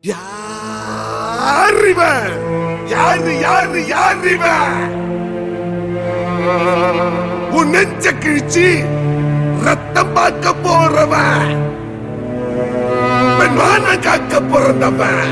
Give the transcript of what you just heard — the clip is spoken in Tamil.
யார் இவன்? யாரு யாரு யார் இவன்? உன் நெஞ்ச கிழிச்சு ரத்தம் பார்க்க போறவன், பெண்மான காக்க பிறந்தவன்.